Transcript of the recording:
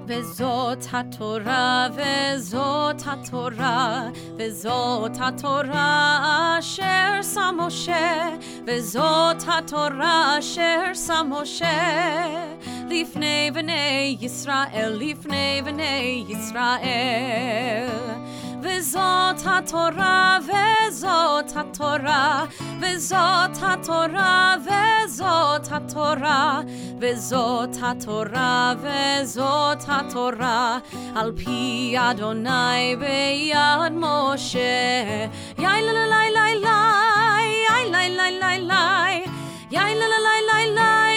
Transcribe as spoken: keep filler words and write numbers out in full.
וזאת התורה, וזאת התורה, וזאת התורה אשר שם משה, וזאת התורה אשר שם משה, לפני בני ישראל, לפני בני ישראל. וזאת התורה, וזאת התורה, וזאת התורה, וזאת התורה, וזאת התורה, וזאת התורה, על פי אדוני ביד משה. יאי לי לי לי לי, יאי לי לי לי לי, יאי לי לי לי לי.